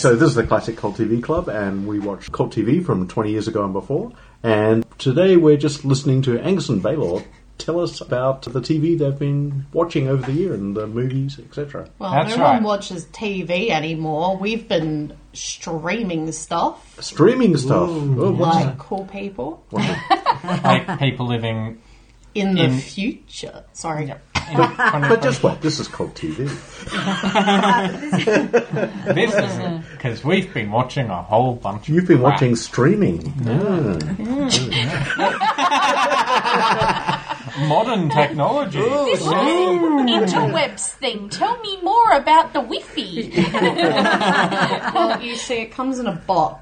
So this is the Classic Cult TV Club, and we watch Cult TV from 20 years ago and before. And today we're just listening to Angus and Baylor tell us about the TV they've been watching over the year and the movies, etc. Well, That's no right. one watches TV anymore. We've been streaming stuff Streaming stuff. Oh, what's like cool people Like people living in the future. Sorry. in But just wait, this is Cult TV. This isn't, because we've been watching a whole bunch of You've been crap. watching streaming. Modern technology. This interwebs thing. Tell me more about the Wi-Fi. Well, you see, it comes in a box.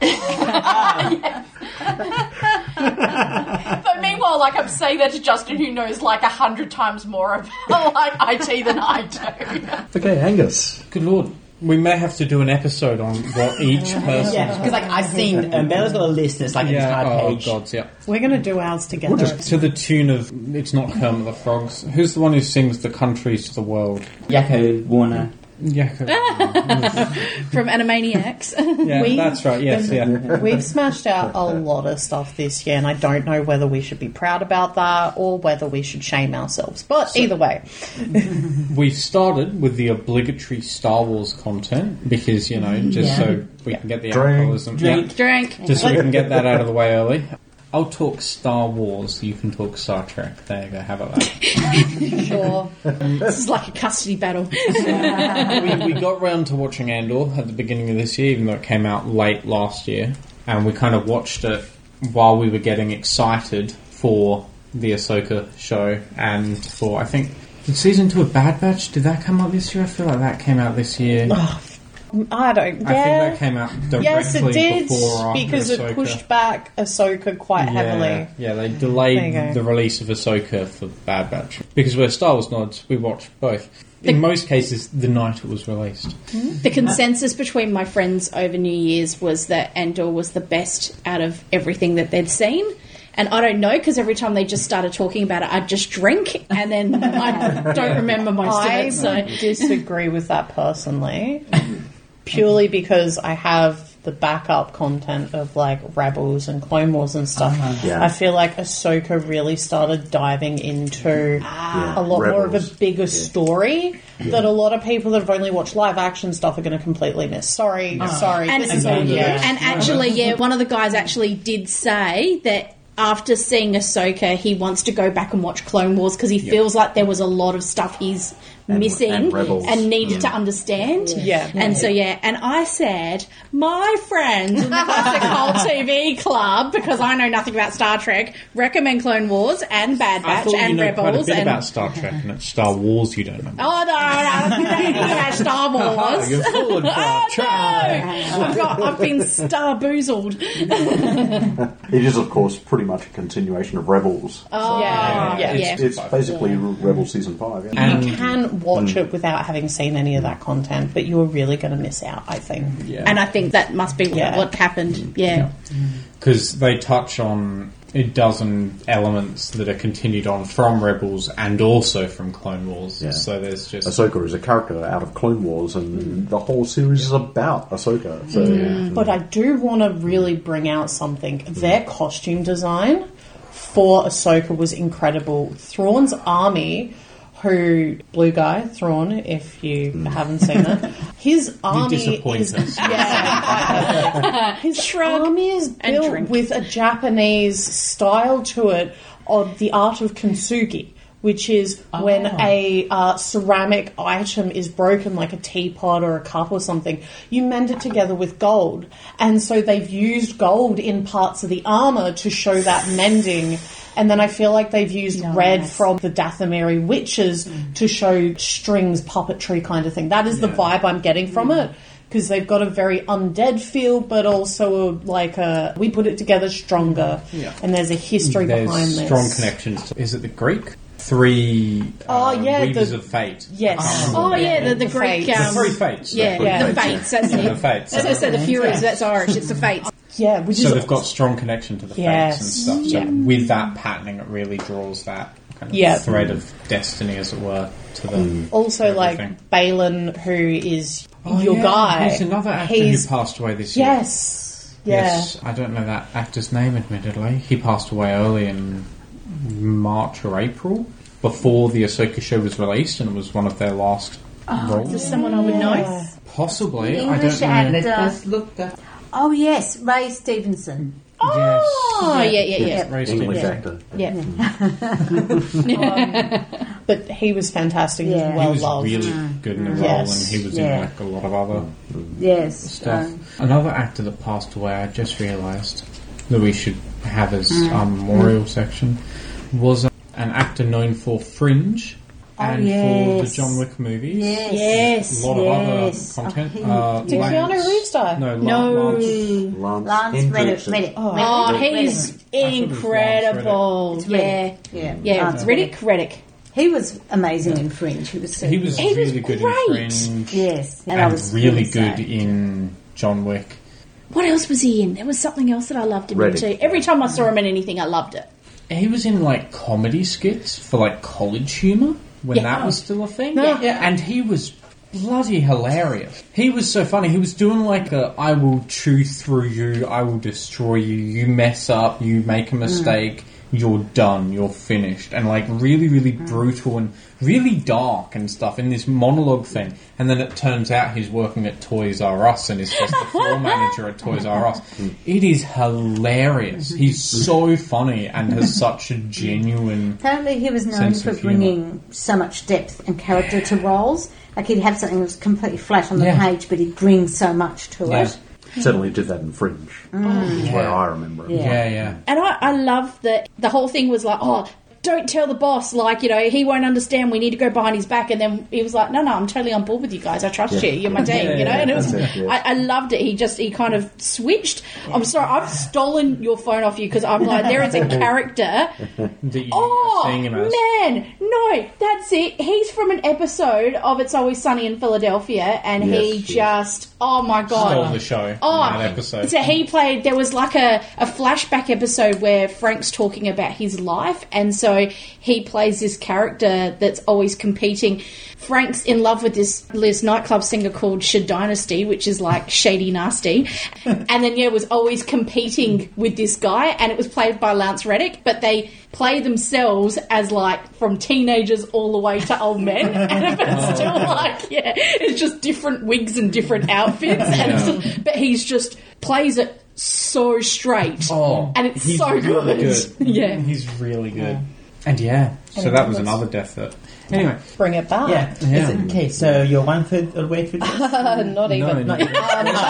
But meanwhile, like, I'm saying that to Justin, who knows like 100 times more about like IT than I do. Okay, Angus. Good lord. We may have to do an episode on what each person... Yeah, because like I've seen Bella's got a list that's like an entire page. Oh, gods, yeah. We're going to do ours together. To the tune of, it's not Kermit the Frogs. Who's the one who sings the countries to the world? Yakko Warner. Yakko. From Animaniacs. Yeah, that's right, yes, yeah. We've smashed out a lot of stuff this year, and I don't know whether we should be proud about that or whether we should shame ourselves. But either way. We've started with the obligatory Star Wars content because, you know, just so we can get the alcoholism. Drink. Drink. Just so we can get that out of the way early. I'll talk Star Wars, you can talk Star Trek. There you go, how about that? Sure. This is like a custody battle. we got round to watching Andor at the beginning of this year, even though it came out late last year. And we kind of watched it while we were getting excited for the Ahsoka show and for, I think, did Season 2 of Bad Batch, did that come out this year? I feel like that came out this year. I don't. I think that came out directly Yes, it did, before or after because Ahsoka. it pushed back Ahsoka quite heavily. Yeah, they There you delayed go. the release of Ahsoka for Bad Batch. Because we're Star Wars nods, we watch both. In most cases, the night it was released. The consensus between my friends over New Year's was that Andor was the best out of everything that they'd seen. And I don't know, because every time they just started talking about it, I'd just drink, and then I don't remember most of I it. So disagree with that personally, purely because I have the backup content of like Rebels and Clone Wars and stuff. Yeah. I feel like Ahsoka really started diving into a lot more of a Rebels. bigger story that a lot of people that have only watched live action stuff are going to completely miss. Sorry. And, This is all, and actually, one of the guys actually did say that after seeing Ahsoka, he wants to go back and watch Clone Wars because he feels like there was a lot of stuff he's missing and Rebels. and needed to understand. Yeah. And so, and I said, my friends in the Classic Cult TV Club, because I know nothing about Star Trek, recommend Clone Wars and Bad I Batch thought and you know Rebels. quite a bit and about Star Trek, and it's Star Wars you don't know. Oh, no, you don't know about Star Wars. You're forward for Oh, a try. no! I've been star-boozled. It is, of course, pretty much a continuation of Rebels. It's basically Rebels Season 5. Yeah. And you can watch it without having seen any of that content, but you are really going to miss out, I think. And I think that must be what happened. Yeah. because they touch on a dozen elements that are continued on from Rebels and also from Clone Wars. Yeah. So there's just... Ahsoka is a character out of Clone Wars, and the whole series is about Ahsoka. So, But I do want to really bring out something. Their costume design for Ahsoka was incredible. Thrawn's army, who... Blue guy, Thrawn, if you haven't seen it. His army disappoint is... us. Yeah. His army is built drink. with a Japanese style to it of the art of kintsugi, which is when a ceramic item is broken, like a teapot or a cup or something, you mend it together with gold. And so they've used gold in parts of the armour to show that mending. And then I feel like they've used red from the Dathomiri witches to show strings, puppetry kind of thing. That is the vibe I'm getting from it. Because they've got a very undead feel, but also we put it together stronger. Yeah. And there's a history behind this. There's strong connections to... Is it the Greek? Three Weavers of Fate. Yes. Oh, yeah, the Greek... Fates. The three Fates. the Fates, that's it. The Fates. As I said, the Furies, that's Irish, it's the Fates. Yeah, which So is... they've got strong connection to the Fates and stuff. So with that patterning, it really draws that kind of Yeah. thread of destiny, as it were, to the Also, everything. like Balin, who is Oh, your yeah, guy. He's another actor He's- who passed away this year. Yes. Yeah. Yes, I don't know that actor's name, admittedly. He passed away early in March or April, before the Ahsoka show was released, and it was one of their last Is roles. this someone I would know? Possibly, I English don't know. actor. Let's look that. Oh yes, Ray Stevenson. Oh, yeah. Ray English Stevenson. actor. Yeah. But he was fantastic. He Yeah. was He well was loved. really good in the role, Yes. and he was Yeah. in like a lot of other Yes. stuff. Another actor that passed away, I just realised that we should have as our memorial section, was an actor known for Fringe and for the yes. John Wick movies. Yes. A lot of yes. other content. Did Keanu Reeves die? No, No. Lance Hendrickson. Hendrickson. Oh, he's incredible. It's Yeah. Yeah. Lance Reddick. He was amazing in Fringe. He was so He was He was really good great. in Fringe. Yes. And I was really gonna good say. in John Wick. What else was he in? There was something else that I loved him Reddick. in too. Every time I saw him in anything, I loved it. He was in like comedy skits for like college humour when Yeah. that was still a thing. Yeah. And he was bloody hilarious. He was so funny. He was doing like a I will chew through you, I will destroy you, you mess up, you make a mistake, you're done, you're finished. And like really, really brutal and really dark and stuff in this monologue thing. And then it turns out he's working at Toys R Us and is just the floor manager at Toys R Us. It is hilarious. He's so funny and has such a genuine... Apparently he was known sense for of humour. bringing so much depth and character to roles. Like he'd have something that was completely flat on the Yeah. page, but he'd bring so much to Yeah. it. Certainly did that in Fringe. Is where I remember it. Yeah. And I love that the whole thing was like, oh, don't tell the boss, like, you know, he won't understand, we need to go behind his back. And then he was like, no, I'm totally on board with you guys, I trust you, you're my team, you know. And it was, That's it, yeah. I loved it. He kind of switched. I'm sorry, I've stolen your phone off you because I'm like, there is a character. That you Oh, are seeing him as. man, no, that's it. He's from an episode of It's Always Sunny in Philadelphia, and he Yes, just, oh my God. Stole the show in that episode. So he played, there was like a flashback episode where Frank's talking about his life, and so he plays this character that's always competing. Frank's in love with this nightclub singer called Shad Dynasty, which is like shady nasty, and then was always competing with this guy, and it was played by Lance Reddick, but they play themselves as like from teenagers all the way to old men, and it's still like, it's just different wigs and different outfits, but he's just plays it so straight, and it's he's so really good. Yeah. He's really good. And so that was another death that... Anyway, Bring it back. Yeah. Okay, so you're 1/3 of the way through this? Not even. not even.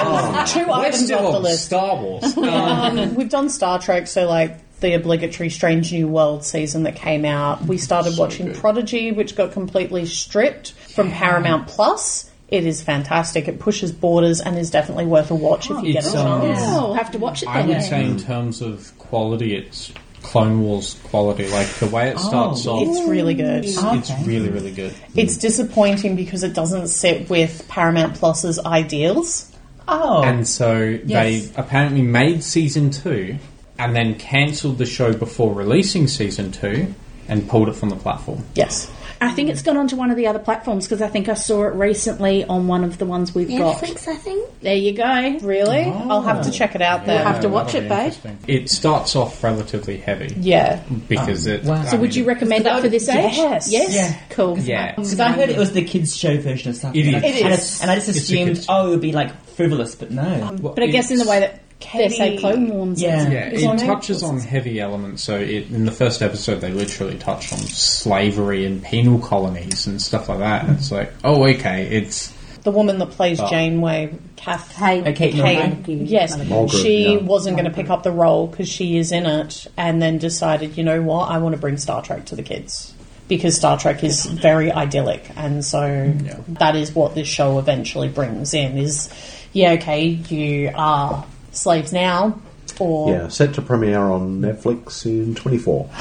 Two Let's items do off the list. Star Wars. We've done Star Trek, so like the obligatory Strange New World season that came out. We started watching good. Prodigy, which got completely stripped from Paramount Plus. It is fantastic. It pushes borders and is definitely worth a watch if you get a It's, chance. Oh, I'll have to watch it I then. would say in terms of quality, it's Clone Wars quality. Like the way it starts off, It's really good. it's really, really good. It's disappointing because it doesn't sit with Paramount Plus's ideals. Oh. And so they apparently made season 2 and then cancelled the show before releasing season 2 and pulled it from the platform. Yes. I think it's gone onto one of the other platforms because I think I saw it recently on one of the ones we've got. Netflix, I think. There you go. Really? I'll have to check it out then. have to watch that'll it, be babe. interesting. It starts off relatively heavy Yeah. because it. wow. So would you recommend it for this age? Yes. Yes? Yeah. Cool. Yeah. Because I heard it was the kids' show version of stuff. It is. And It is. And I just It's the assumed, kids' it would be like frivolous, but no. But I guess in the way that they say Clone Wars. Yeah. Yeah, Is on it it? touches on heavy elements. So in the first episode, they literally touch on slavery and penal colonies and stuff like that. And it's like, oh, okay, it's The woman that plays Oh. Janeway, Kath Kate Kate, Mulgrew. yes, Mulgrew, she yeah. wasn't going to pick up the role because she is in it, and then decided, you know what, I want to bring Star Trek to the kids because Star Trek is very idyllic, and so that is what this show eventually brings in. Is okay, you are slaves now, or Yeah, set to premiere on Netflix in 24.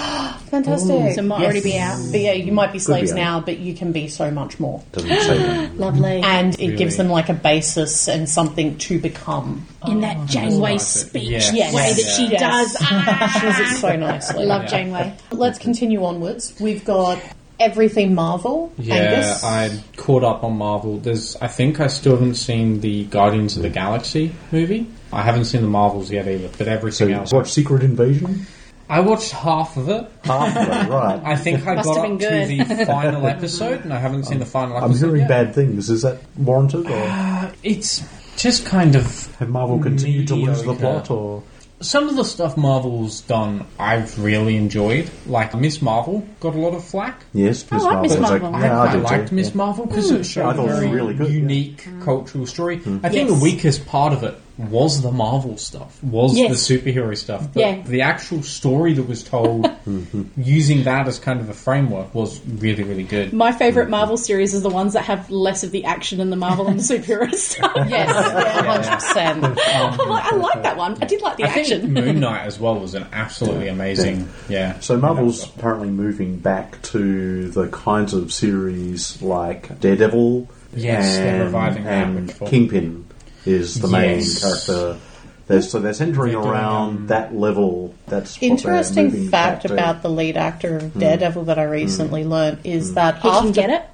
Fantastic. So it might already be out. But yeah, you might be slaves be out. now, but you can be so much more. Doesn't say that. Lovely. And it gives them like a basis and something to become. In that Janeway like it. speech Yes. way that she Yes. does. She does it so nicely. Love Janeway. Let's continue onwards. We've got everything Marvel. Yeah, Angus. I caught up on Marvel. I think I still haven't seen the Guardians of the Galaxy movie. I haven't seen the Marvels yet either, but So everything you else. watch Secret Invasion? I watched half of it. Half of it, right. I think I Must got have up been to good. the final episode, and I haven't seen the final I'm episode hearing yet. bad things. Is that warranted, or It's just kind of... have Marvel continued to lose the Mediocre. plot, or Some of the stuff Marvel's done, I've really enjoyed. Like Miss Marvel got a lot of flack. yes, Miss like Miss Marvel. Marvel. Yeah, I I did liked too. Miss Marvel because it showed I thought it a was very really good, yeah. unique cultural story. I think Yes. the weakest part of it was the Marvel stuff, was Yes. the superhero stuff. But Yeah. the actual story that was told using that as kind of a framework was really, really good. My favourite Marvel series is the ones that have less of the action in the Marvel and the superhero stuff. Yes, 100%. I like that one. I did like the I think action. Moon Knight as well was an absolutely amazing, So Marvel's apparently moving back to the kinds of series like Daredevil, Yes, they're and, reviving that, and which was- Kingpin is the main Yes. character. They're centering They're doing, around that level. That's what they're Interesting moving fact back to. about the lead actor of Daredevil that I recently learnt is that He after can get it.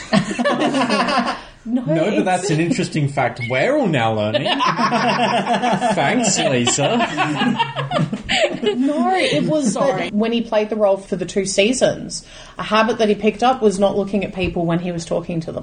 No, No, but it's- that's an interesting fact we're all now learning. Thanks, Lisa. No, it was that when he played the role for the 2 seasons, a habit that he picked up was not looking at people when he was talking to them.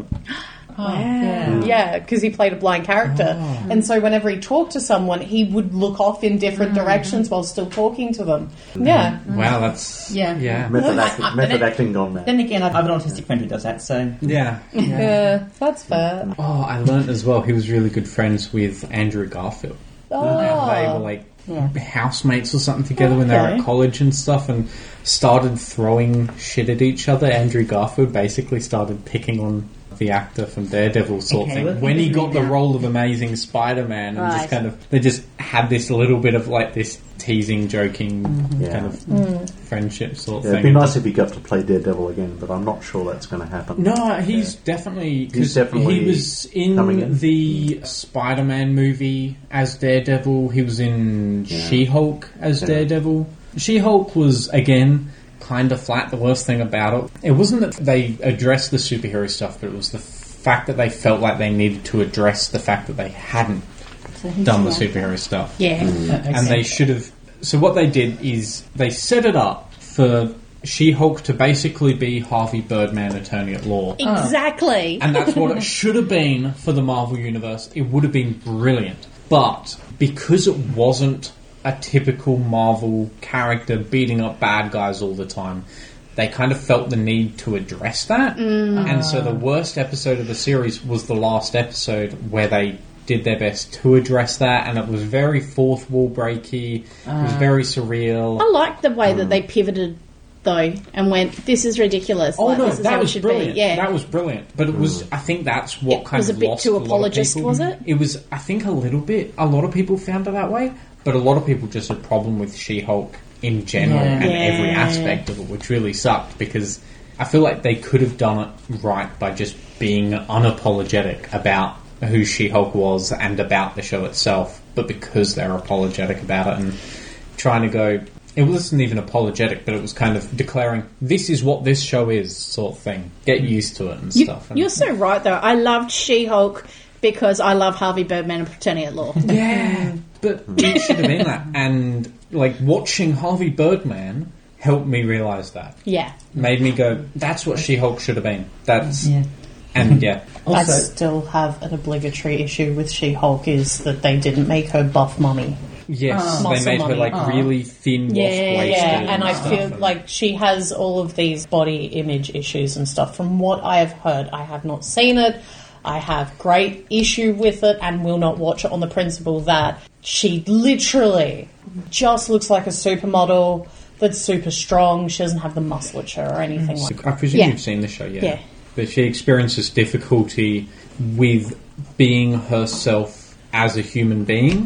Yeah, because he played a blind character. And so whenever he talked to someone, he would look off in different directions while still talking to them. Yeah. Wow, that's... Yeah. Yeah. Method acting gone mad. Then again, I have an autistic friend who does that, so... Yeah. Yeah, that's fair. Oh, I learnt as well, he was really good friends with Andrew Garfield. Oh. They were like housemates or something together when they were Okay. at college and stuff, and started throwing shit at each other. Andrew Garfield basically started picking on the actor from Daredevil sort of Okay, well, thing. When he got the now. role of Amazing Spider-Man, and just Right. kind of, they just had this little bit of like this teasing, joking Yeah. kind of friendship sort of Yeah, thing. it'd be nice if he got to play Daredevil again, but I'm not sure that's going to happen. No, he's definitely... He's Because definitely he was coming in in. the Spider-Man movie as Daredevil. He was in She-Hulk as Daredevil. She-Hulk was, again, kind of flat. The worst thing about it, it wasn't that they addressed the superhero stuff, but it was the fact that they felt like they needed to address the fact that they hadn't done the superhero stuff. Yeah. And they should have... So what they did is they set it up for She-Hulk to basically be Harvey Birdman, Attorney at Law. Exactly. And that's what it should have been for the Marvel Universe. It would have been brilliant. But because it wasn't a typical Marvel character beating up bad guys all the time, they kind of felt the need to address that. And so the worst episode of the series was the last episode where they did their best to address that, and it was very fourth wall breaky. It was very surreal. I liked the way that they pivoted, though, and went, this is ridiculous. Oh like, no, this is that how it was should brilliant. be. Yeah. That was brilliant. But it was, I think that's what It kind was of a bit lost too a lot of apologist, people. was it? It was, I think, a little bit. A lot of people found it that way, but a lot of people just had a problem with She-Hulk in general Yeah. and every Yeah. aspect of it, which really sucked because I feel like they could have done it right by just being unapologetic about who She-Hulk was and about the show itself, but because they're apologetic about it and trying to go... It wasn't even apologetic, but it was kind of declaring, this is what this show is, sort of thing. Get used to it and stuff. And You're so right, though. I loved She-Hulk because I love Harvey Birdman and Attorney at Law. yeah, but it should have been that. And, like, watching Harvey Birdman helped me realise that. Yeah. Made me go, that's what She-Hulk should have been. That's... Yeah. And, yeah. I Also, still have an obligatory issue with She-Hulk is that they didn't make her buff mummy. Yes, they Muscle made her, money. like, really thin, Yeah, washed-waisted. Yeah, and I stuff. feel like she has all of these body image issues and stuff. From what I have heard, I have not seen it. I have great issue with it and will not watch it on the principle that she literally just looks like a supermodel that's super strong. She doesn't have the musculature or anything like that. I presume Yeah. you've seen the show, yeah. Yeah. But she experiences difficulty with being herself as a human being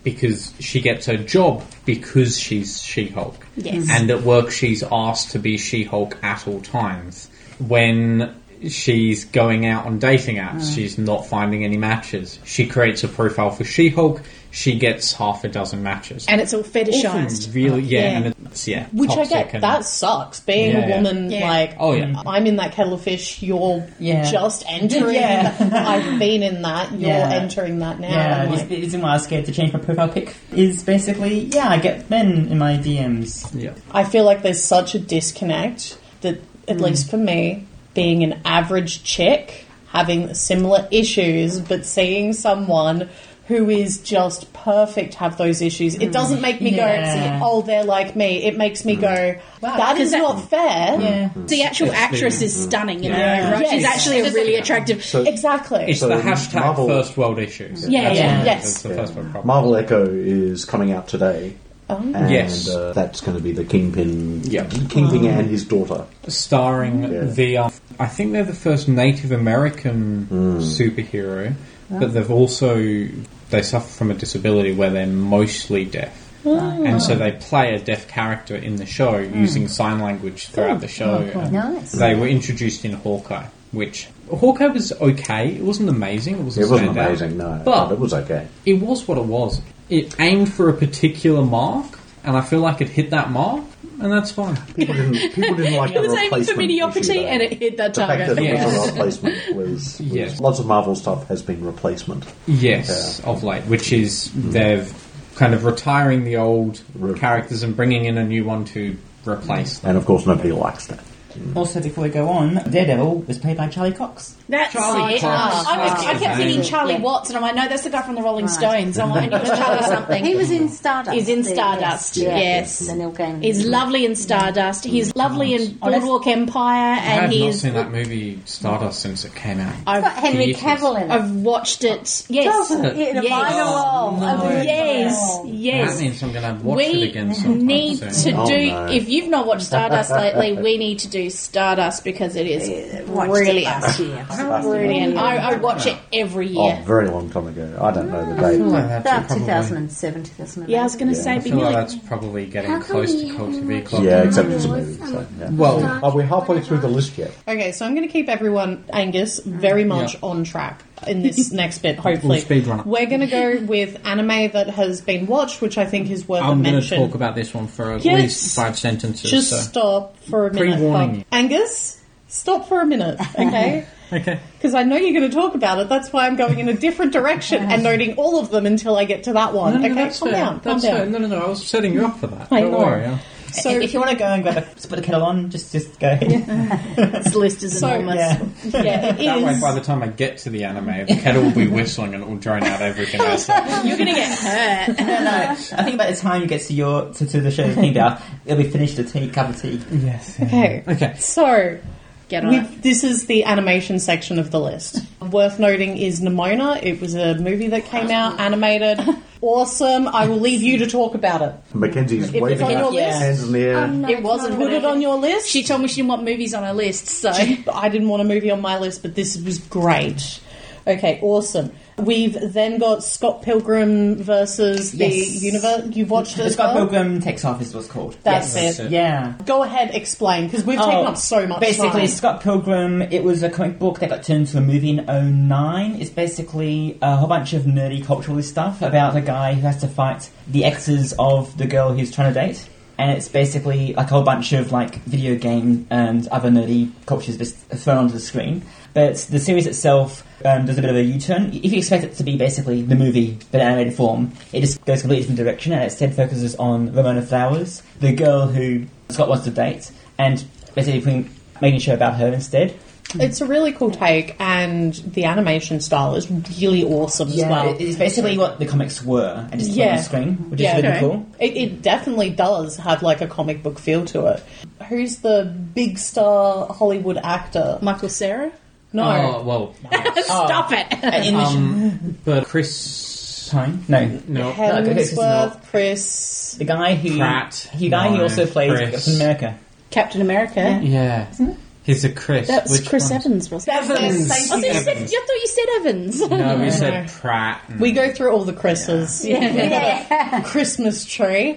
because she gets her job because she's She-Hulk. Yes. And at work she's asked to be She-Hulk at all times. When she's going out on dating apps, she's not finding any matches. She creates a profile for She-Hulk, she gets half a dozen matches. And it's all fetishized. Really, Yeah. and it's, Which I toxic get. and- That sucks. Being Yeah, a woman, yeah. like, Oh, yeah. I'm in that kettle of fish, you're Yeah. just entering. Yeah. I've been in that, you're Yeah. entering that now. Yeah, I'm the like, reason why I was scared to change my profile pic is basically, I get men in my DMs. Yeah. I feel like there's such a disconnect that, at least for me, being an average chick, having similar issues, but seeing someone who is just perfect have those issues, it doesn't make me Yeah. go, oh, they're like me. It makes me go, that is not fair. Yeah. The actual actress is stunning, you know, Yeah. right? Yes. She's actually a really attractive. So Exactly. It's So the hashtag Marvel- first world issues. Yeah, That's yeah. what- Yes. That's the first world problem. Marvel Echo is coming out today. And Yes. that's going to be the Kingpin, Yep. Kingpin and his daughter. Starring Yeah. the, I think they're the first Native American superhero, but they've also, they suffer from a disability where they're mostly deaf. And so they play a deaf character in the show using sign language throughout the show. And Nice. They were introduced in Hawkeye, which Hawkeye was okay. It wasn't amazing. It wasn't, It wasn't standout. amazing, no, But but it was okay. it was what it was. It aimed for a particular mark, and I feel like it hit that mark, and that's fine. People didn't like It the was aiming replacement for mediocrity issue, though. and it hit that The fact target. that it was Yes. a replacement was Yes. lots of Marvel stuff has been replacement. Yes, of late, which is they've kind of retiring the old characters and bringing in a new one to replace them. And of course nobody likes that. Also, before we go on, Daredevil was played by Charlie Cox. That's Charlie it. Cox. I kept thinking Charlie Yeah. Watts, and I'm like, no, that's the guy from the Rolling Right. Stones. I'm like, I knew it was Charlie something. He was in Stardust. He's in the- Stardust, yes. The Neil Gaiman. He's lovely in Stardust. He's lovely in Oh, that's- Boardwalk Empire, I have and not he's. seen that movie Stardust since it came out. It's got Henry Theatres. Cavill in it. I've watched it. Yes. In a Yes. minor role. no. Yes. That Yes. means I'm going to watch it We again sometime need soon. to Oh, do. no. If you've not watched Stardust lately, we need to do Stardust because it is Watched it brilliant. last year. Brilliant. I watch it every Oh, year. very long time ago. I don't know the I date. feel like that's About probably, 2007, 2008. Yeah, I was going to say, I but feel you're like like, that's probably getting How come close to we Cult haven't TV watched Club. Yeah, except it's a movie. So, yeah. Well, Are we halfway through the list yet? Okay, so I'm going to keep everyone, Angus, very much on track in this next bit, hopefully. We'll speed run it. We're going to go with anime that has been watched, which I think is worth a I'm going to mention. talk about this one for at Yes. least 5 sentences. Just so. stop for a minute. Pre-warning you. Angus, stop for a minute, okay? Okay. Because I know you're going to talk about it. That's why I'm going in a different direction and noting all of them until I get to that one. No, okay, that's calm fair. down. Calm That's fair. down. No, I was setting you up for that. I Don't know. worry. Yeah. So, if you want to go and grab put the kettle on, just go. this list is enormous. Yeah. yeah, it That way, is. by the time I get to the anime, the kettle will be whistling and it will drone out everything else. You're going to get hurt. No. I think by the time you get to to the show you're thinking about, it'll be finished the cup of tea. Yes. Okay. Okay. So, Get on it. this is the animation section of the list. Worth noting is Nimona. It was a movie that came out, animated. Awesome. I will leave you to talk about it. Mackenzie's If waving it's on her your list, hands in the air. no, It wasn't. put it on your list. She told me she didn't want movies on her list, so. I didn't want a movie on my list, but this was great. Okay, awesome. We've then got Scott Pilgrim versus the Yes. universe. You've watched it The as Scott well? Pilgrim Takes Off is what's called. That's Yes. it. Yeah. Go ahead, explain, because we've taken up so much Basically, time. Scott Pilgrim, it was a comic book that got turned into a movie in 2009. It's basically a whole bunch of nerdy culturalist stuff about a guy who has to fight the exes of the girl he's trying to date. And it's basically like a whole bunch of like video game and other nerdy cultures just thrown onto the screen. But the series itself does a bit of a U-turn. If you expect it to be basically the movie but in animated form, it just goes a completely different direction and instead focuses on Ramona Flowers, the girl who Scott wants to date, and basically making a show about her instead. It's a really cool take, and the animation style is really awesome as well. It's basically what the comics were, and just put it on the screen, which is really cool. It definitely does have like a comic book feel to it. Who's the big star Hollywood actor? Michael Cera? No. Oh, well. yes. Stop it! But Chris. Time? No. No. Hemsworth, Chris. The guy who Pratt. The guy who No, also played Chris. Captain America. Captain America. Yeah. He's a Chris. That was Which Chris one? Evans, wasn't it? Evans. I thought you said Evans. No, we said Pratt. We go through all the Chris's. Yeah. Christmas tree.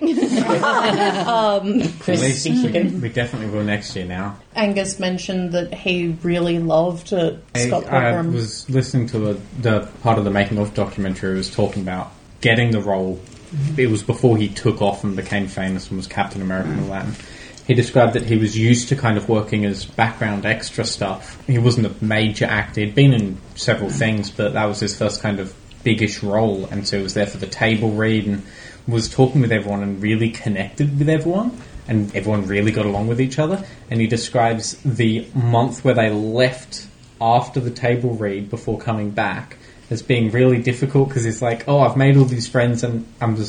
Crispy chicken. We definitely will next year now. Angus mentioned that he really loved Scott I Pilgrim. was listening to the part of the making of documentary. It was talking about getting the role. It was before he took off and became famous and was Captain America and all that. And he described that he was used to kind of working as background extra stuff. He wasn't a major actor. He'd been in several things, but that was his first kind of biggish role. And so he was there for the table read and was talking with everyone and really connected with everyone. And everyone really got along with each other. And he describes the month where they left after the table read before coming back as being really difficult because it's like, oh, I've made all these friends and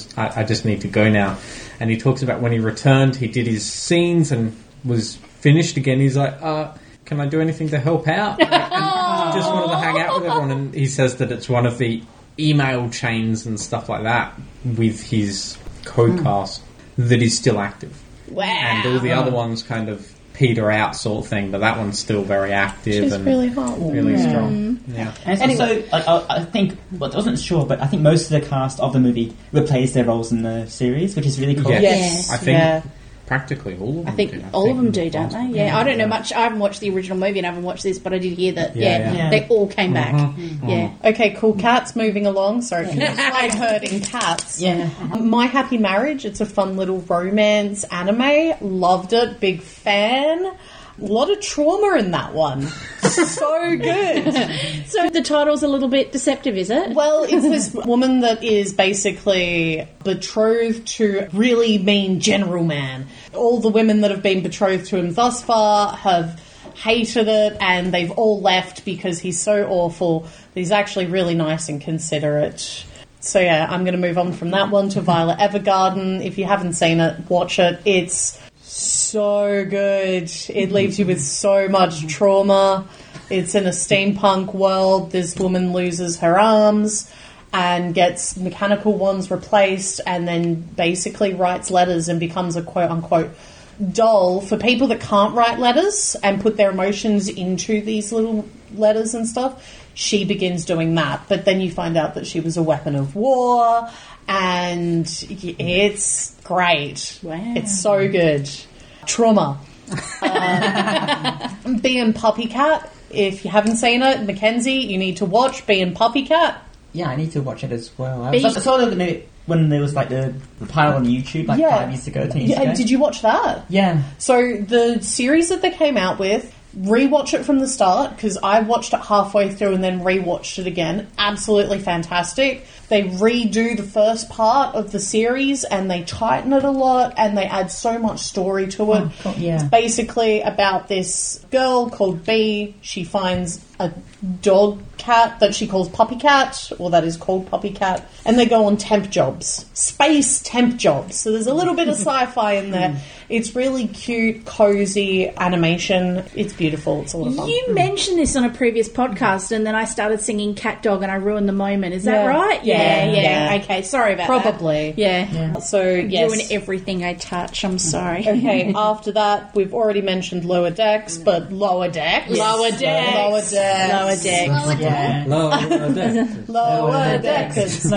I just need to go now. And he talks about when he returned, he did his scenes and was finished again. He's like, can I do anything to help out? And just wanted to hang out with everyone. And he says that it's one of the email chains and stuff like that with his co-cast that is still active. Wow. And all the other ones kind of peter out sort of thing, but that one's still very active. She's and really hot. really strong. Yeah. And also, I think, well, I wasn't sure, but I think most of the cast of the movie replace their roles in the series, which is really cool. Yes. I think Yeah. practically all of them I think do. all of them do, don't they? Yeah, I don't know much. I haven't watched the original movie and I haven't watched this, but I did hear that, Yeah. they all came back. Yeah. Okay, cool. Cats moving along. Sorry, like herding cats. Yeah. My Happy Marriage. It's a fun little romance anime. Loved it. Big fan. A lot of trauma in that one. So good. So the title's a little bit deceptive, is it? Well, it's this woman that is basically betrothed to a really mean general man. All the women that have been betrothed to him thus far have hated it, and they've all left because he's so awful, but he's actually really nice and considerate. So yeah, I'm going to move on from that one to Violet Evergarden. If you haven't seen it, watch it. It's so good. It leaves you with so much trauma. It's in a steampunk world. This woman loses her arms and gets mechanical ones replaced, and then basically writes letters and becomes a quote-unquote doll for people that can't write letters and put their emotions into these little letters and stuff. She begins doing that, but then you find out that she was a weapon of war, and it's great. Wow. It's so good. Trauma. Bee and Puppy Cat. If you haven't seen it, Mackenzie, you need to watch Bee and Puppy Cat. Yeah, I need to watch it as well. I saw it when there was like the pilot on YouTube 5 years ago, 10 years ago. Did you watch that? Yeah. So the series that they came out with, rewatch it from the start, because I watched it halfway through and then rewatched it again. Absolutely fantastic. They redo the first part of the series and they tighten it a lot and they add so much story to it. Cool. Yeah. It's basically about this girl called Bee. She finds a dog cat that she calls Puppy Cat, or that is called Puppy Cat, and they go on temp jobs. Space temp jobs. So there's a little bit of sci-fi in there. It's really cute, cozy animation. It's beautiful. It's a lot of fun. You mentioned this on a previous podcast, and then I started singing Cat Dog, and I ruined the moment. Is that Yeah. right? Yeah. Okay, sorry about that. Probably. Yeah. So, yes. Ruin everything I touch. I'm sorry. Okay, after that, we've already mentioned Lower Decks, but Lower Decks. Lower Decks. Lower Decks. Lower Decks. Yeah. Lower Decks.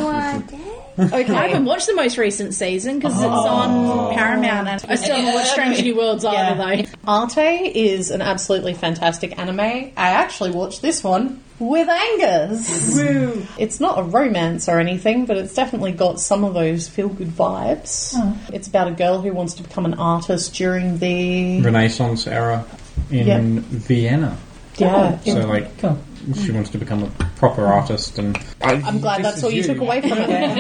Okay. I haven't watched the most recent season because it's on Paramount, and I still haven't watched Strange New Worlds either, though. Arte is an absolutely fantastic anime. I actually watched this one with Angus. Woo. It's not a romance or anything, but it's definitely got some of those feel-good vibes. It's about a girl who wants to become an artist during the... Renaissance era in Vienna. Yeah. So, like, Cool. she wants to become a proper artist, and I'm glad that's all you took away from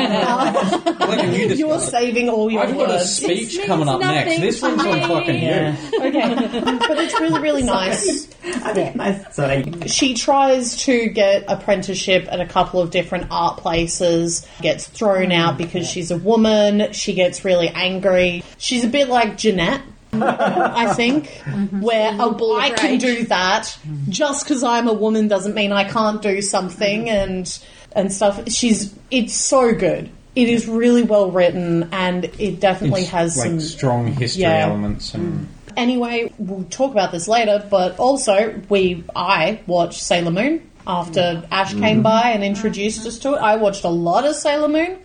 it. You're saving all your I've got a words. speech This coming up means next. nothing This one's to on me. fucking Yeah. Okay, but it's really, really nice. Sorry. She tries to get apprenticeship at a couple of different art places, gets thrown out because she's a woman, she gets really angry. She's a bit like Jeanette, I think, where I can do that. Just because I'm a woman doesn't mean I can't do something and stuff. It's so good. It is really well written, and it definitely it's has like some strong history elements and Anyway, we'll talk about this later, but also I watched Sailor Moon after Ash came by and introduced us to it. I watched a lot of Sailor Moon.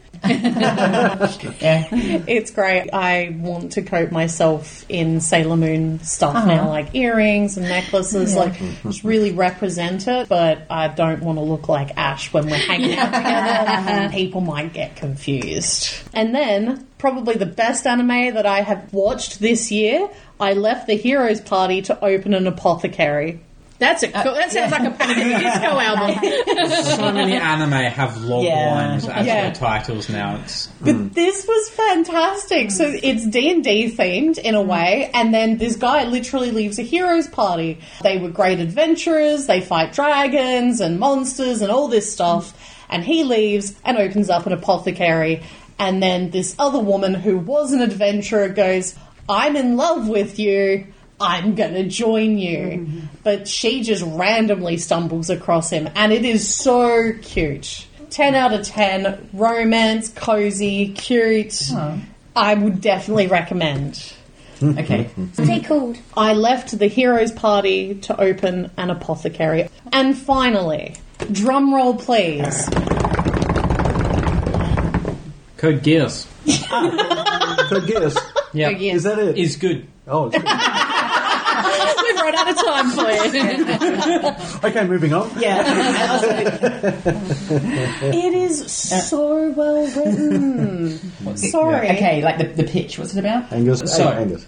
It's great. I want to coat myself in Sailor Moon stuff now, like earrings and necklaces, just really represent it, but I don't want to look like Ash when we're hanging out together. People might get confused. And then, probably the best anime that I have watched this year, I left the Heroes Party to open an apothecary. That's cool. That sounds like a Panic at the Disco album. So many anime have log lines as their titles now. But this was fantastic. So it's D&D themed in a way, and then this guy literally leaves a heroes party. They were great adventurers, they fight dragons and monsters and all this stuff, and he leaves and opens up an apothecary, and then this other woman who was an adventurer goes, I'm in love with you, I'm gonna join you. But she just randomly stumbles across him, and it is so cute. 10 out of 10, romance, cozy, cute. I would definitely recommend. Okay. What's it called? I left the Heroes Party to open an apothecary. And finally, drum roll please. Code Geass. Code Geass. Yeah. Is that it? Is good. Oh, it's good. We've run out of time for you. Okay, moving on. It is so well written. Sorry. Okay, like the pitch, what's it about? Angus. Code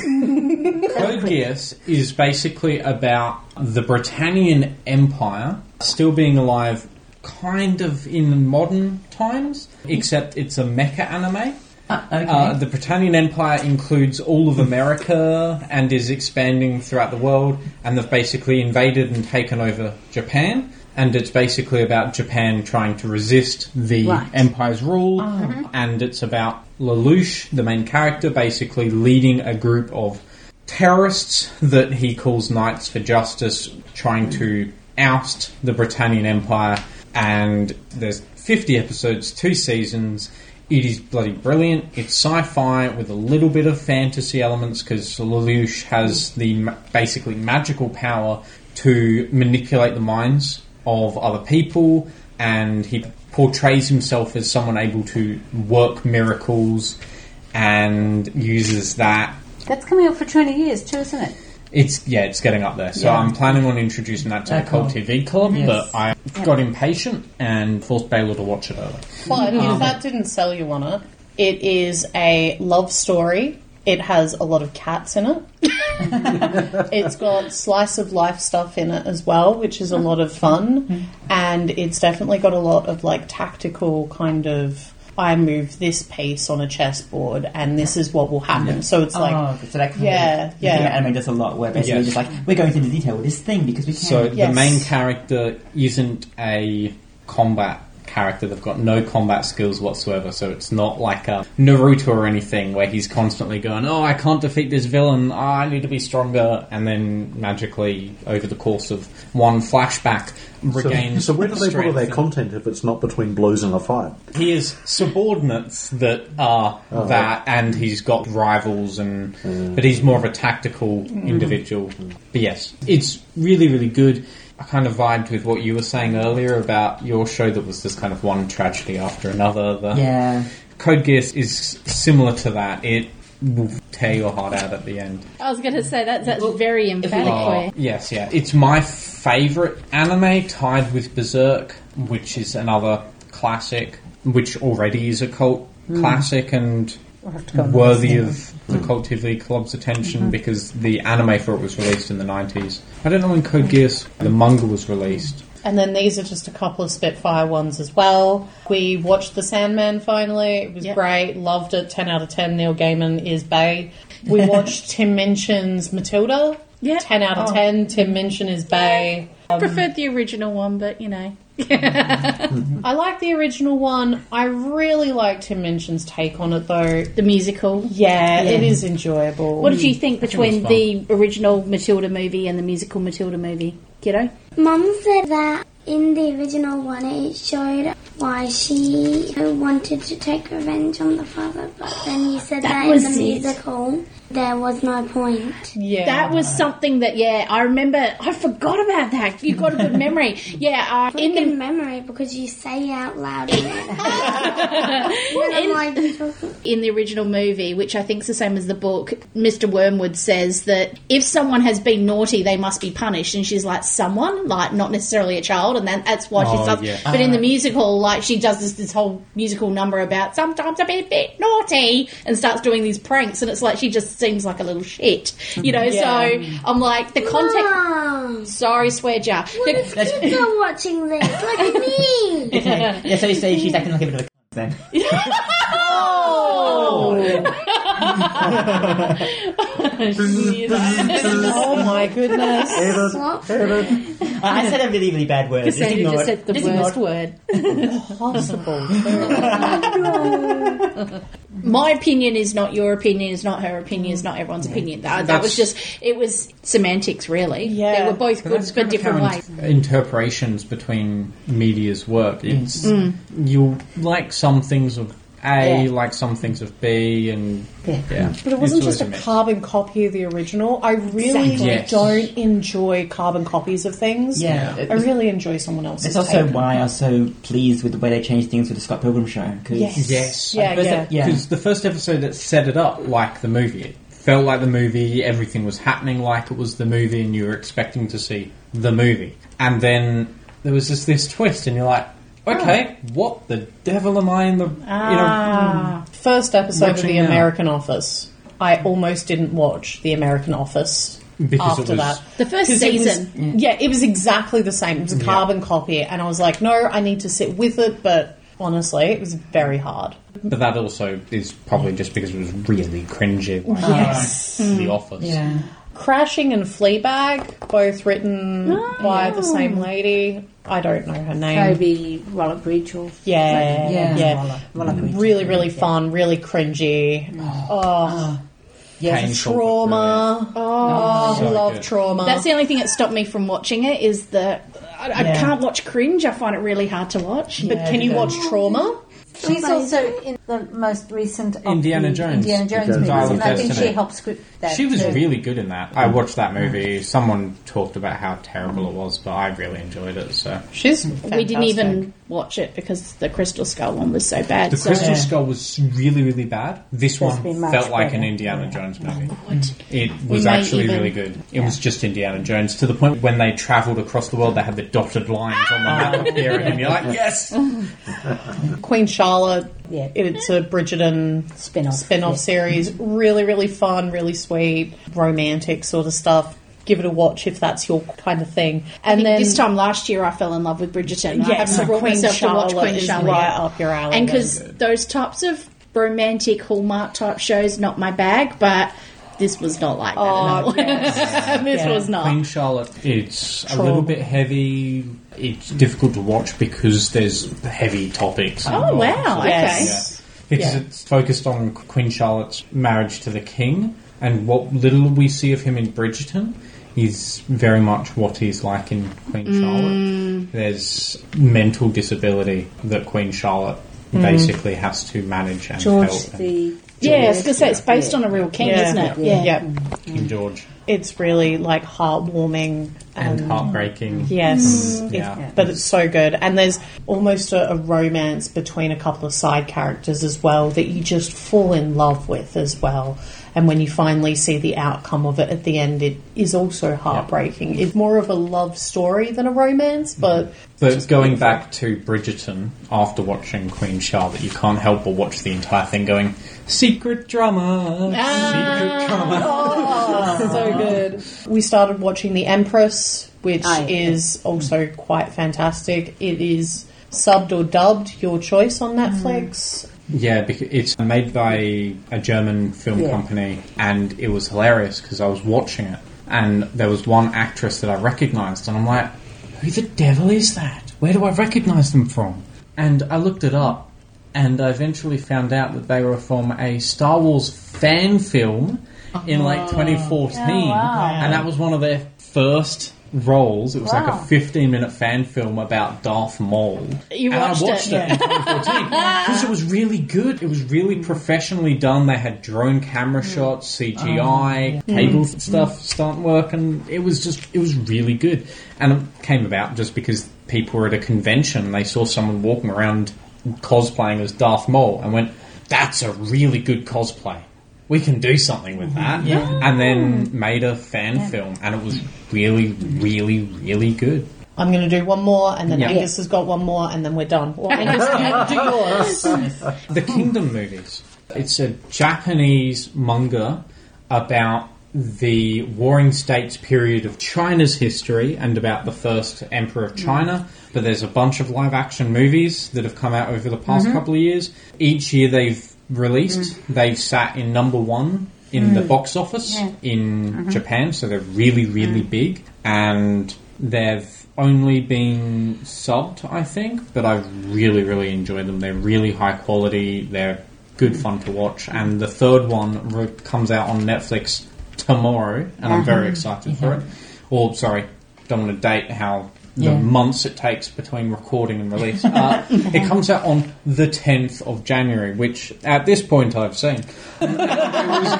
Geass is basically about the Britannian Empire still being alive kind of in modern times, except it's a mecha anime. The Britannian Empire includes all of America and is expanding throughout the world, and they've basically invaded and taken over Japan, and it's basically about Japan trying to resist the Empire's rule, and it's about Lelouch, the main character, basically leading a group of terrorists that he calls Knights for Justice, trying to oust the Britannian Empire, and there's 50 episodes, 2 seasons. It is bloody brilliant. It's sci-fi with a little bit of fantasy elements because Lelouch has the basically magical power to manipulate the minds of other people, and he portrays himself as someone able to work miracles and uses that. That's coming up for 20 years too, isn't it? It's getting up there. So I'm planning on introducing that to the Cult TV Club, but I got impatient and forced Baylor to watch it early. But if that didn't sell you on it, it is a love story. It has a lot of cats in it. It's got slice of life stuff in it as well, which is a lot of fun. And it's definitely got a lot of like tactical kind of, I move this piece on a chessboard and this is what will happen. So it's like... so that kind of anime does a lot where basically just like, we're going into detail with this thing because we can. So the main character isn't a combat character. They've got no combat skills whatsoever, so it's not like a Naruto or anything where he's constantly going, oh, I can't defeat this villain, I need to be stronger, and then magically over the course of one flashback regains So where do they put all their strength. content if it's not between blows and a fight? He has subordinates that are and he's got rivals, but he's more of a tactical individual. But yes, it's really, really good. I kind of vibed with what you were saying earlier about your show that was just kind of one tragedy after another. Code Geass is similar to that. It will tear your heart out at the end. I was going to say that's very emphatic. Yes, yeah. It's my favourite anime, tied with Berserk, which is another classic, which already is a cult classic and worthy of the Cult TV Club's attention because the anime for it was released in the 90s. I don't know when Code Geass, the manga was released. And then these are just a couple of Spitfire ones as well. We watched The Sandman finally. It was great. Loved it. 10 out of 10. Neil Gaiman is bae. We watched Tim Minchin's Matilda. 10 out of 10. Tim Minchin is bae. I preferred the original one, but you know. I like the original one. I really like Tim Minchin's take on it, though. The musical. Yeah, it is enjoyable. What did you think between the original Matilda movie and the musical Matilda movie, kiddo? Mum said that in the original one it showed why she wanted to take revenge on the father, but then you said that in the musical there was no point. Yeah. That was something that, I remember. I forgot about that. You got a good memory. Yeah, in In the memory because you say it out loud in it. And I'm like, in the original movie, which I think is the same as the book, Mr. Wormwood says that if someone has been naughty, they must be punished. And she's like, someone, like not necessarily a child, and that's why she starts. yeah. But in the musical, like she does this whole musical number about sometimes I'm a bit naughty and starts doing these pranks, and it's like she just seems like a little shit, you know. Yeah. So I'm like the context. Mom, Sorry, swear jar. what if kids are watching this? Look at me. Okay. Yeah, so you say she's acting like a bit of a cunt then. Oh my goodness. I said a really, really bad word. Cassandra ignore just it. said the Just ignore worst it. word. Possible. My opinion is not your opinion, is not her opinion, is not everyone's opinion. That was just, it was semantics, really. Yeah. They were both good That's for kind of different how ways. interpretations between media's work. It's you like some things of A, like some things of B, and yeah. But it wasn't It's just a always mix. carbon copy of the original. I really Exactly. Yes. don't enjoy carbon copies of things. Yeah. I really enjoy someone else's It's also take. why I was so pleased with the way they changed things with the Scott Pilgrim show. Cause Yes. Yeah, yeah. Yeah. Because the first episode that set it up like the movie. It felt like the movie, everything was happening like it was the movie, and you were expecting to see the movie. And then there was just this twist, and you're like, okay, what the devil am I in the... First episode of Watching The now. American Office. I almost didn't watch The American Office Because it after was- that. The first 'Cause it was- season. it was exactly the same. It was a carbon copy, and I was like, no, I need to sit with it, but honestly, it was very hard. But that also is probably just because it was really cringy. Like Yes. The Office. Yeah. Crashing and Fleabag, both written by the same lady. I don't know her name. Phoebe Waller-Bridge or Yeah. Really, really fun, really cringy. Painful, Trauma. but Oh, So I love good. Trauma. That's the only thing that stopped me from watching it, is that I Yeah. can't watch cringe. I find it really hard to watch. But can you watch Trauma? She's also in the most recent of Indiana the Jones. Indiana Jones Dial movies, of and I think Destiny. she helped script that. She was too. really good in that. I watched that movie. Someone talked about how terrible it was, but I really enjoyed it. So She's fantastic. We didn't even watch it because the Crystal Skull one was so bad. the so Crystal Skull was really, really bad. This There's one been much felt like an better. Indiana Jones movie. What? It was may actually even- really good. It was just Indiana Jones, to the point when they travelled across the world, they had the dotted lines on the map appearing, and you're like, yes! Queen Charlotte. Yeah. It's a Bridgerton Spin-off. series. Really, really fun, really sweet, romantic sort of stuff. Give it a watch if that's your kind of thing. I And think then this time last year I fell in love with Bridgerton. I yes, haven't so brought Queen myself to watch Charlotte Queen is Charlotte. right up your alley. And because those types of romantic Hallmark type shows, not my bag, but this was not like that at all. This was not. Queen Charlotte, it's a Trauma. little bit heavy. It's difficult to watch because there's heavy topics. Oh, involved. wow, okay. Yes. Because Yeah. it's focused on Queen Charlotte's marriage to the king, and what little we see of him in Bridgerton is very much what he's like in Queen Charlotte. There's mental disability that Queen Charlotte basically has to manage and George help. the Yeah, I was going to say, it's based on a real king, Yeah. isn't it? Yeah. And George. It's really like heartwarming And heartbreaking. Yes, Yeah. but it's so good. And there's almost a romance between a couple of side characters as well that you just fall in love with as well. And when you finally see the outcome of it at the end, it is also heartbreaking. It's more of a love story than a romance, but But going back to Bridgerton, after watching Queen Charlotte, you can't help but watch the entire thing going, secret drama, secret drama. so good. We started watching The Empress, which yeah. is also quite fantastic. It is subbed or dubbed, your choice on Netflix. Yeah, because it's made by a German film company, and it was hilarious because I was watching it, and there was one actress that I recognised, and I'm like, who the devil is that? Where do I recognise them from? And I looked it up, and I eventually found out that they were from a Star Wars fan film in like 2014, and that was one of their first Rolls. It was like a Wow. 15-minute fan film about Darth Maul. You And watched I watched it in 2014 because it was really good. It was really professionally done. They had drone camera shots, CGI, cable stuff, stunt work, and it was really good. And it came about just because people were at a convention and they saw someone walking around cosplaying as Darth Maul and went, "That's a really good cosplay. We can do something with that." And then made a fan film, and it was really, really, really good. I'm going to do one more, and then Yeah. Angus has got one more, and then we're done. Well, Angus, do yours. The Kingdom movies. It's a Japanese manga about the Warring States period of China's history and about the first emperor of China. But there's a bunch of live-action movies that have come out over the past couple of years. Each year they've released, they've sat in number one in the box office in Japan, so they're really, really big. And they've only been subbed, I think, but I've really, really enjoyed them. They're really high quality, they're good fun to watch. And the third one comes out on Netflix tomorrow, and I'm very excited for it. Or, sorry, don't want to date how the months it takes between recording and release. It comes out on the 10th of January, which at this point I've seen. It was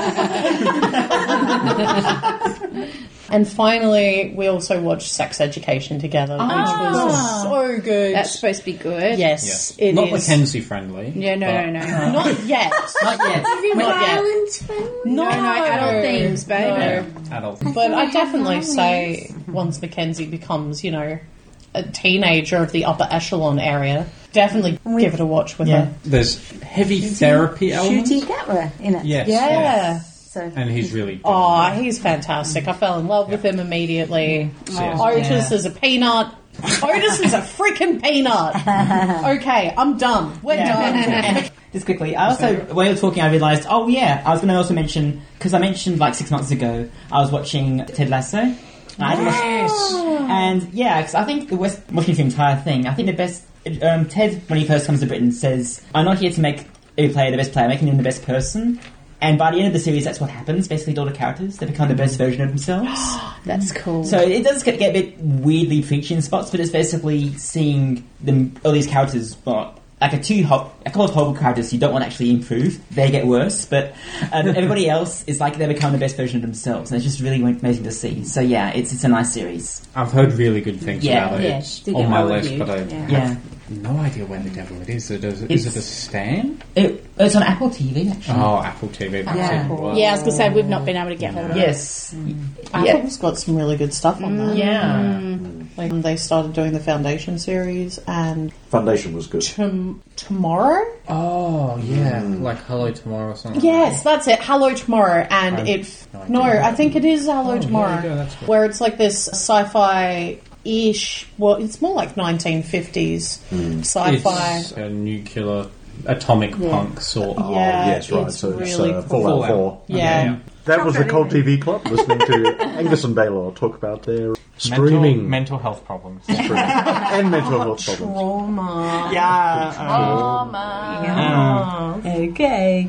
good. And finally, we also watched Sex Education together, which was so good. That's supposed to be good. Yes, it Not is. Mackenzie friendly. Yeah, no. Not yet. Not yet. Not yet. Violence friendly? No, adult themes, babe. No. Adult. But I definitely say once Mackenzie becomes, a teenager of the upper echelon area, definitely give it a watch with her. There's heavy therapy elements. Shooting camera in it. Yes. Yeah. So And he's really good. Oh, he's fantastic. I fell in love with him immediately. Yes. Otis is a peanut. Otis is a freaking peanut. Okay, I'm done. We're done. Just quickly, I also, while you were talking, I realised, I was going to also mention, because I mentioned like 6 months ago, I was watching Ted Lasso. And yeah, because I think watching the entire thing, I think the best, Ted, when he first comes to Britain, says, "I'm not here to make every player the best player, I'm making them the best person." And by the end of the series, that's what happens. Basically, all the characters, they become the best version of themselves. That's cool. So it does get a bit weirdly preachy in spots, but it's basically seeing all these characters, like a couple of horrible characters you don't want to actually improve. They get worse, but everybody else is like they become the best version of themselves, and it's just really amazing to see. So yeah, it's a nice series. I've heard really good things Yeah. about it. Yeah, It's did on get my well list, reviewed. but I Yeah. have no idea where the devil it is. Is it a Stan? It's on Apple TV actually. Oh, Apple TV. That's Yeah. it. Wow. Yeah, I was going to say, we've not been able to get hold of it. Yes. Apple's got some really good stuff on there. Yeah. Like they started doing the Foundation series, and Foundation was good. tomorrow. Oh, yeah. Like Hello Tomorrow or something. Yes, that's it. Hello Tomorrow, and no idea. I think it is Hello Oh, Tomorrow, there you go, that's good. where it's like this sci-fi-ish. Well, it's more like 1950s sci-fi. It's a nuclear atomic punk sort of. Yeah, Yes, right. it's So it's really cool. Fallout 4. Yeah. That was the Cult TV Club, listening to Angus and Baylor talk about their streaming mental health problems. and mental health problems. Trauma. Yeah. Trauma. okay.